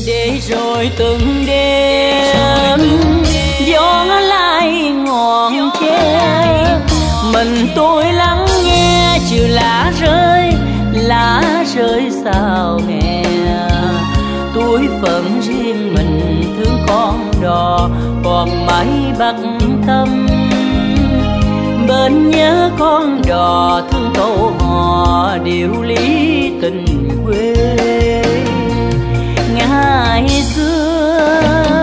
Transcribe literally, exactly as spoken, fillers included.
để rồi từng đêm gió lại ngọn tre, mình tôi lắng nghe chiều lá rơi, lá rơi sao hè. Tuổi phận riêng mình thương con đò, còn mãi bắc thăm bên nhớ con đò thương câu hò điệu lý tình quê ngày xưa.